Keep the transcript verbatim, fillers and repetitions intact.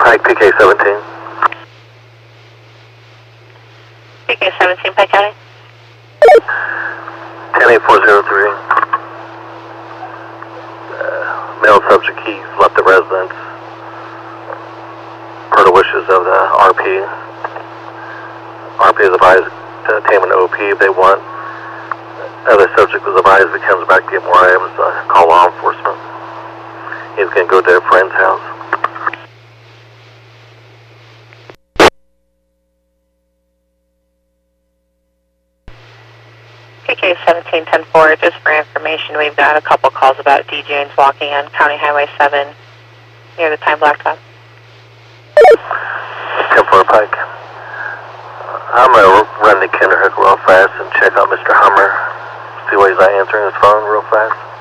Pike, P K seventeen. P K seventeen, Pike County. ten eight four zero three. Uh, male subject keys left the residence per the wishes of the R P. R P is advised to obtain an O P if they want. Other subject was advised if he comes back to get more items, uh, call law enforcement. He's going to go to a friend's house. P K seventeen ten four, just for information, we've got a couple calls about DJing walking on County Highway seven near the time blacktop. ten four Pike. I'm going to run to Kinderhook real fast and check out Mister Hummer. See why he's not answering his phone real fast.